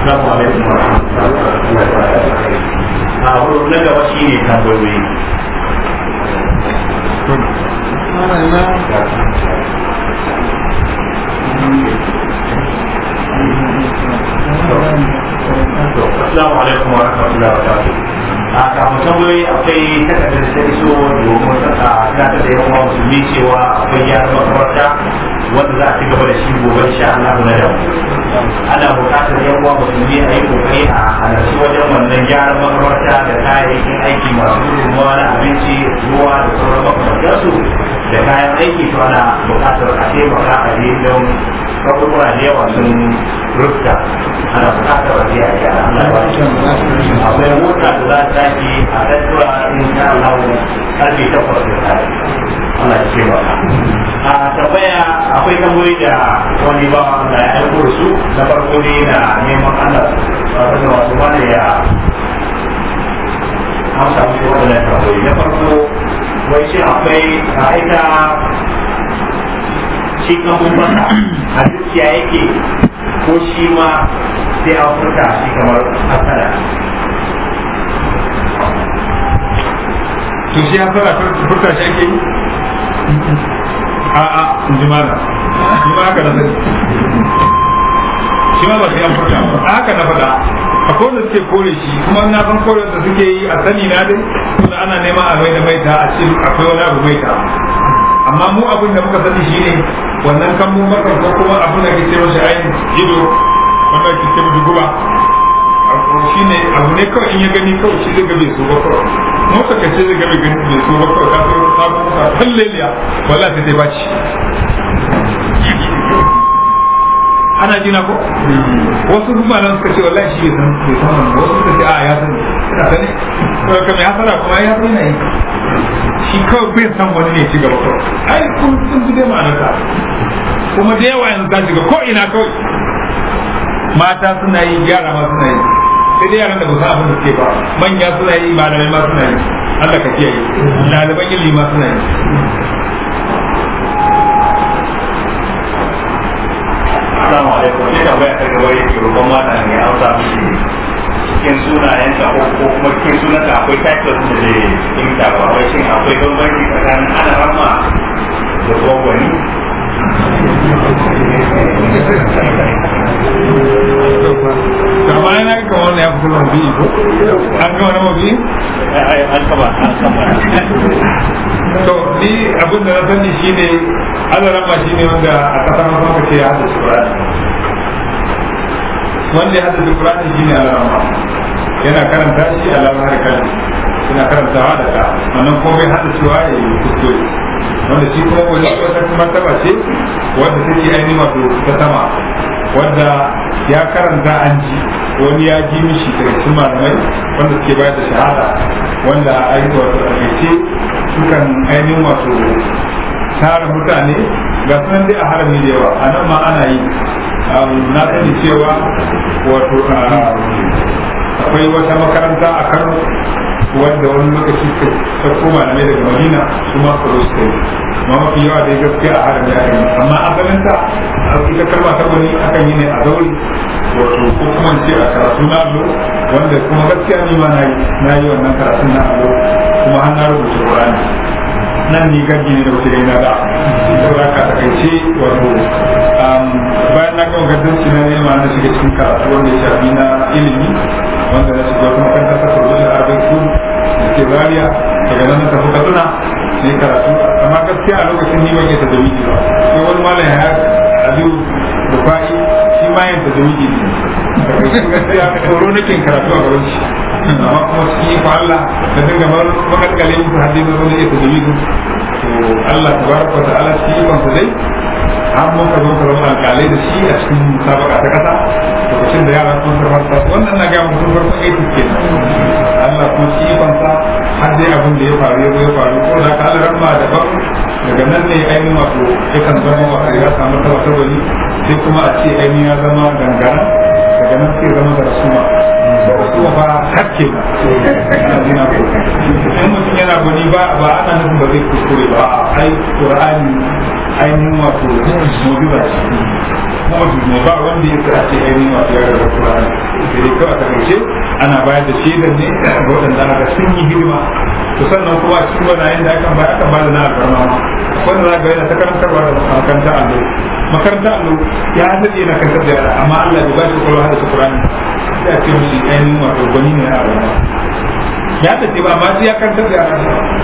Assalamu alaikum warahmatullahi wabarakatuh. A wurin na gaba shi ne tambayoyi. Assalamu alaikum warahmatullahi wabarakatuh. A kafin tambayoyi akwai takardar da ta iso domin tunatar da yawan musulmi cewa akwai gyaran makabarta wanda za a ci gaba da shi gobe insha Allah na da ana buƙatar yan uwa musulmi a yi kokari a halarci wajen wannan gyaran makabarta da kayayyakin aiki masu gudunmawa na abinci ruwa da sauran makamantarsu da kayan aiki to ana buƙatar a taimaka a je don kaburbura da yawa sun rufta ana buƙatar a je a gyara akwai mota da za ta tashi a tattura insha Allah karfe 8 da safe Allah ya ce ba a tambaya akwai tambayoyi da wani ba da ya aiko da su na farko ne na neman Allah da wasu wanda ya amsa musu waɗannan tambayoyi na farko wai shi akwai ita shi kan baka a dukiya yake ko shi ma sai an furta shi kamar asala to shi asala furta shi ake yi a'a jimala shi ma haka na sani shi ma ba sai an furta ba haka na faɗa akwai wanda suke kore shi kuma na san kore da suke yi a sani na dai kuma ana neman a mai da maita a ce akwai wani abu maita amma mu abin da muka sani shine wannan kan mu maka ko kuma abin da ke ce masa ainihin ido wanda ke ce masa guba shine abu ne kawai in ya gani kawai shi zai ga bai so ba kawai mota ka ce zai ga bai gani bai so ba kawai ka so sabon ka halleliya wallahi sai dai baci ana jina ko wasu kuma nan suka ce wallahi shi bai san wannan wasu suka ce a ya san ina sani to kamar ya fara kuma ya fi nayi shi kawai bai san wani ne ci gaba kawai ai kun ji dai ma'anar ka kuma da yawa yanzu ka shiga ko ina kawai mata suna yi yara ma suna yi sai dai yaran da ba san abin da suke ba manya suna yi malamai ma suna yi Allah ka kiyaye ɗaliban ilimi ma suna yi Assalamu alaikum. Ni tambaya ta gaba yake roƙon mata ne an sa mishi cikin sunayen ta ko kuma cikin sunan ta akwai titles da zai imta ba wai shin akwai bambanci tsakanin ana rama da gwagwani kama yana kama wani ya fito mabi ko an gama na mabi an kaba to ni abin da na sani shine alarama shine wanda a kasar masu ce ya haddace Qur'ani wanda ya haddace Qur'ani shine alarama yana karanta shi alamar harkar yana karantawa da ka wannan kuma bai haddacewa ya yi kuskure wanda shi kuma wani wata martaba ce wadda take ainihin wato ta sama wadda ya karanta an ji wani ya ji mishi daga cikin malamai wanda suke bayar da shahada wanda ainihin wato a sukan ainihin wato tara mutane ga sunan dai a harami da yawa a nan ma ana yi na sani cewa wato akwai wata makaranta a Kano wanda wani lokaci ta koma na daga Madina su ma su suka yi amma mafi yawa dai gaskiya a harami ya yi amma asalin ta ita kalma ta wani akan yi ne a zauri wato ko kuma ce a karatu na allo wanda kuma gaskiya ni ma na yi wannan karatun na allo kuma har na rubuta Qur'ani nan ni gaji ne da wuce da ina da saboda ka takaice wato bayan na gama gaddanci na nema na shiga cikin karatu wanda ya shafi na ilimi wanda na shiga kuma kan kasar Production Arabic School da ke Zaria daga nan na tafi Katsina ne karatu amma gaskiya a lokacin ni ban yi ta dawidi ba sai wani malam ya Aliyu Rufai shi ma yin ta dawidi ne gaskiya tsoro nake karatu a gaban shi amma kuma shi fa Allah da dinga makalkale musu hadisi wanda ya ta dawidi to Allah tabaraka wa ta'ala shi ban sa dai har mun ka zo ka zama alƙalai da shi a cikin musabaka ta kasa lokacin da yara sun farfasa wannan na ga mutum farkon aiki ke Allah kuma shi fansa har dai abin da ya faru ya faru ko da ka alramma daban daga nan ne ainihin wato yakan zama wa ya samu tabbatarwani sai kuma a ce ainihin ya zama gangara daga nan sai zama da rasuma kuma ba hakke ba in mutum yana gwani ba ana nufin ba zai kuskure ba ai Qur'ani ainihin wato mu'jiza ce kuma ba wanda ya sa ce ainihin wato ya rarraba Qur'ani sai dai kawai a takaice ana bayar da shaidar ne ga waɗanda aka sun yi hidima to sannan kuma a cikin wani da akan ba da na alfarma wanda za ga yana ta karantarwa da makaranta allo makaranta allo ya daɗe na kantar da yara amma Allah ya ba shi kwalwa da su Qur'ani sai a ce mishi ainihin wato gwani ne a alfarma ya tafi ba amma sai ya kantar da yara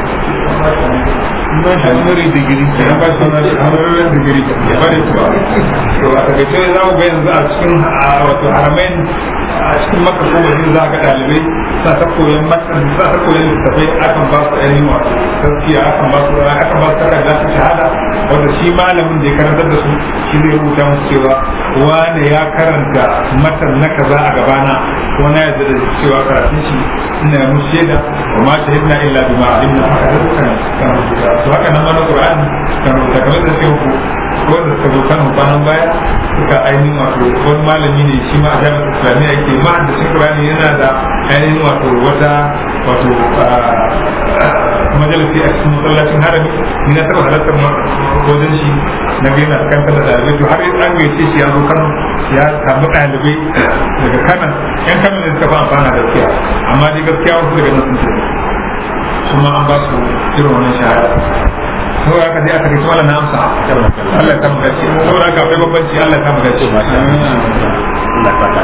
ba shi honorary digiri ya ba shi honorary digiri ya ba da kuwa to a takaice za mu ga yanzu a cikin wato haramain a cikin maka ko wajen za ga ɗalibai sa ta koyon littattafai akan ba su ainihin wato gaskiya akan ba su takarda su shahada wanda shi malamin da ya karantar da su shi zai rubuta musu cewa wane ya karanta matan na kaza a gabana ko na yadda da cewa karatun shi ina mu shaida wa ma shahidna illa bima alimna haka da kan rubuta to haka nan wani Qur'ani kan rubuta kamar da sai ku wanda suka zo kan kwanan baya suka ainihin wato wani malami ne shi ma a jami'ar islamiyya yake ma da shi Qur'ani yana da ainihin wato wata wato majalisi a cikin masallacin harami ni na taɓa halartar wajen shi na gaina kantar da ɗalibai to har an gaice shi ya zo Kano ya samu ɗalibai daga kanan yan kanan ne suka fi amfana gaskiya amma dai gaskiya wasu daga nan sun ce kuma an ba su irin wannan shahada saboda haka sai aka kai wala na amsa Allah ya tamu gaci saboda haka akwai babbanci Allah ya tamu gaci Allah ya fata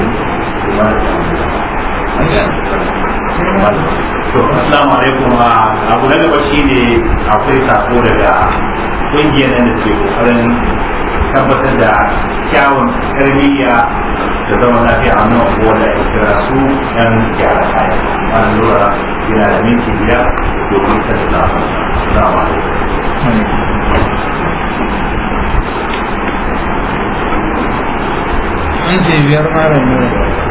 to assalamu alaikum abu na gaba shine akwai sako daga kungiyar nan da ke kokarin tabbatar da kyawun tarbiyya da zama lafiya a nan wanda ya kira su yan gyara kaya an lura yana da minti biyar domin ta da lafa assalamu alaikum minti biyar mara nura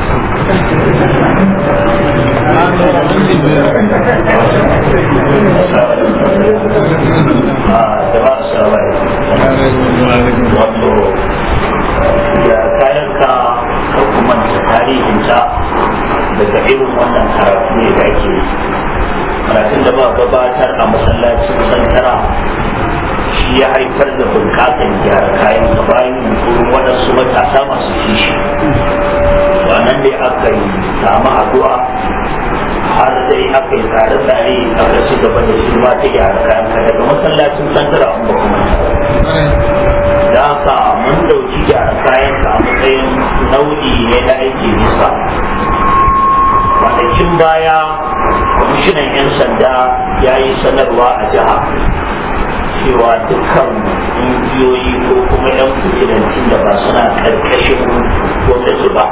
da kayanka ka kuma da tarihinta daga irin wannan karatu ne da ake karatun da ba gabatar a masallacin santara shi ya haifar da bunƙasar gyara kayan ka bayan yunkurin waɗansu matasa masu kishi wannan dai aka yi samu addu'a har dai aka yi tsare-tsare aka ci gaba da shi ma ta gyara kayan ka daga masallacin santara an ba kuma da haka mun dauki gyara kayan ka a matsayin nau'i ne na aiki nisa kwanakin baya kwamishinan 'yan sanda ya yi sanarwa a jiha cewa dukkan ƙungiyoyi ko kuma 'yan kudilancin da ba suna ƙarƙashin gwamnati ba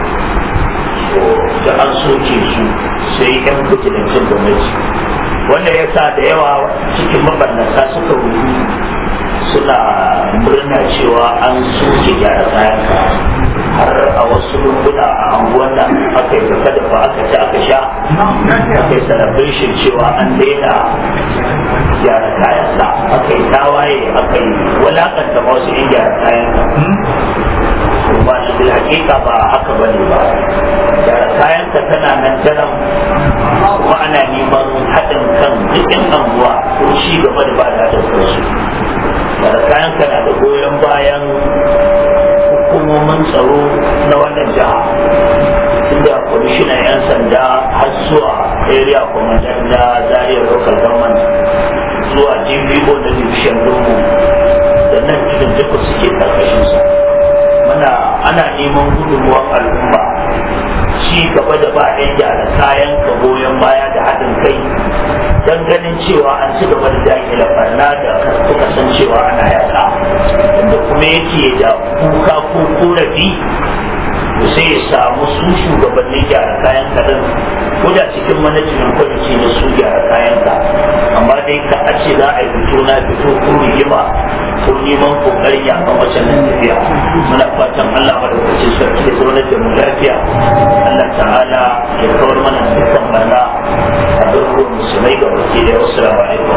da an soke su sai 'yan kudilancin gwamnati wanda ya sa da yawa cikin mabannata suka rubu suna murna cewa an soke gyara kayan ka har a wasu lunguna a anguwan da aka yi tafa dafa aka ci aka sha aka yi celebration cewa an daina gyara kayan sa aka yi tawaye aka yi walakanta wasu in gyara kayan ka ba shi bil hakika ba haka bane ba gyara kayan ka tana nan daram kuma ana neman haɗin kan dukkan anguwa ko ci gaba da ba da haɗin kansu gyara kayan ka na da goyon bayan hukumomin tsaro na wannan jiha inda kwamishinan 'yan sanda har zuwa area commander na Zaria local government zuwa GPO na division dogo da nan cikin duka suke karkashinsa ana neman gudunmuwan al'umma ci gaba da ba 'yan gyara kayan ka goyon baya da haɗin kai don ganin cewa an ci gaba da dakile barna da kuka san cewa ana yaƙa da kuma yake da kuka ko korafi to sai ya samu su shugabannin gyara kayan kaɗan ko da cikin manajimin kwamiti na su gyara kayan ka amma dai ka a ce za a yi fito na fito ko rigima ko neman kokarin ya kan wacce nan tafiya muna fatan Allah madaukakin sarki ya zaunar da mu lafiya Allah ta'ala ya kawar mana dukkan barna a dukkan musulmai ga baki da wasu alaikum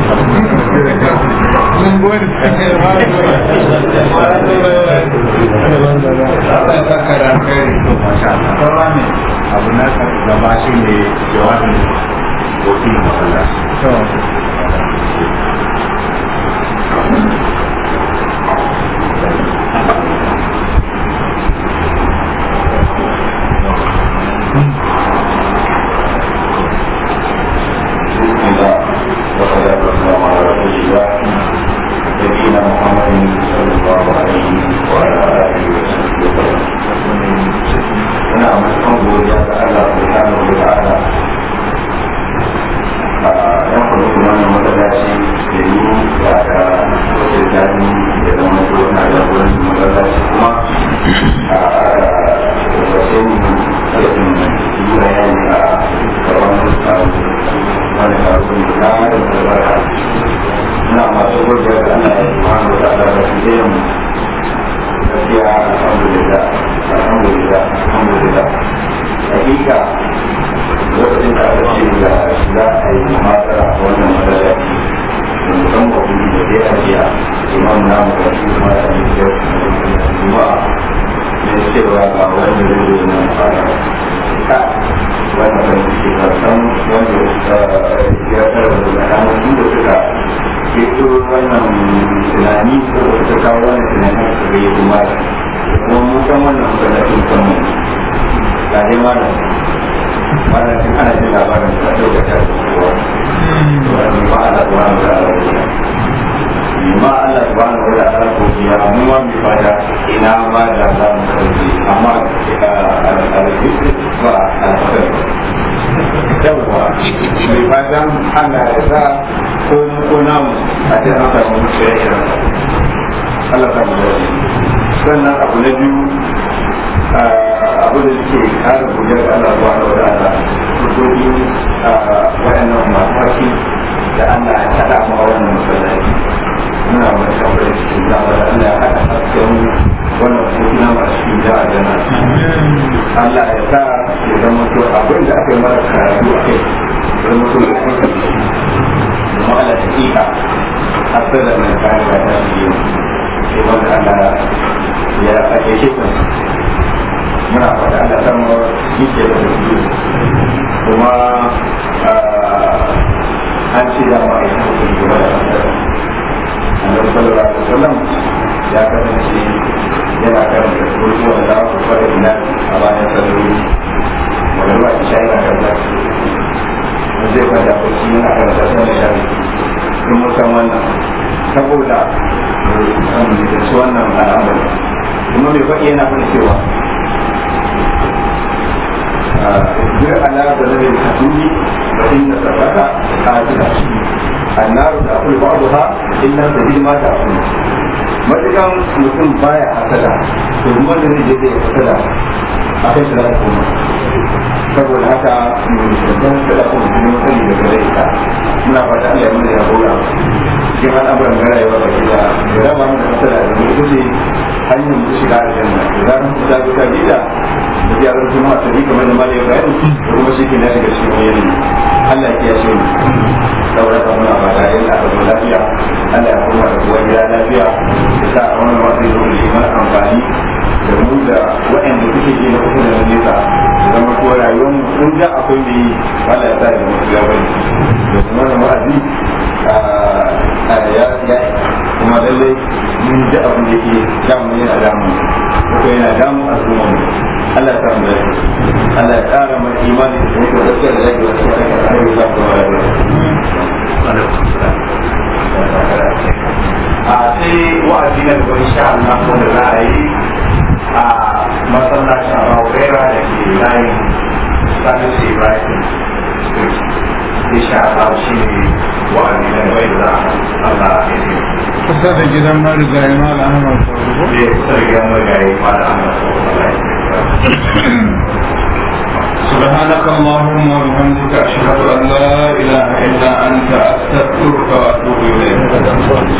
abu na gaba shi ne jawabin wakil masallaci yana biya imam namu da shi kuma da yi da kuma ne cewa ga wanda zai zo nan fara ka wanda ban shi ba san wanda ya tsara da hannun inda suka fito wannan tunani ko suka kawo wannan tunani su ga yi kuma mu san wannan masallacin kanmu ga dai malam tun ana jin labarin da ɗauka ta kuwa wani ma Allah subhanahu wa ta'ala ma Allah subhanahu wa ta'ala ko ya mu ma mi fada ina ma da za mu karbi amma al-fikr ba al-fakr yawa mai fatan Allah ya sa ko namu a cikin haka mu shirya Allah ta mu sannan abu na biyu abu da ke kara gudar da Allah zuwa da wadata sojoji waɗannan masu haƙi da Allah ya haɗa mu a wannan masallaci muna mai shawarar da cikin zama da Allah ya haɗa hasken wannan sojina masu cikin ja'a jana Allah ya sa ya zama to abin da aka yi mara karatu a kai zama to da kuma kuma Allah ta ƙiƙa hasar da mai kayan da ta shi sai wanda Allah ya ake shi muna fata Allah samu yake da su kuma an ce da ma'aikata hukun gaba da annabi sallallahu alaihi wasallam ya kasance yana karanta surtu wanda za ku fara ina a bayan salloli wanda ba ki shayi na karanta mun zai kwanta ko shi yana karanta sun da shari sun musan wannan saboda da su wannan al'amari kuma mai faɗi yana faɗi cewa اصبر على بلد الحدود فإن سبك قاتلة النار تأكل بعضها إلا تجد ما تأكل matukan mutum baya hasada to kuma da zai je hasada a kai shi da kuma saboda haka mutum da kuma mutum sani da gare ita muna fata Allah ya mana ya gora cikin al'amuran na rayuwa da gida da raba mu da hasada da mu kuce hanyar mu shiga aljanna da zaran mu ta ga gida da ya rubuta mu a tabi kamar da malai bayani da kuma shi ke na daga cikin yanayi Allah ya shi mu saboda haka muna fata yalla da lafiya Allah ya kuma da kowa gida lafiya da sa a wannan wasu yi zuwa liman amfani da mu da waɗanda suke ji na kusa da nesa da zama ko rayuwar mu sun ja akwai mai wala ya sa da musu ya bari da kuma da wa'azi ya kuma lallai mun ji abin da ke damu yana damu ko yana damu a zuwa mu Allah ya samu lafiya Allah ya ƙara mai imani da kuma gaskiya da lafiya da kuma da ayyuka da kuma lafiya sai wa'azi na gaba insha Allah wanda za a yi a masallacin Abuwaira da ke layin Salisu Ibrahim insha Allah shi ne wa'azi na gaba da za a Allah ya yi kusa da gidan marigayi Malam Ahmad Farko ne kusa da gidan marigayi Malam Ahmad Farko سبحانك اللهم وبحمدك أشهد أن لا إله إلا أنت أستغفرك وأتوب إليك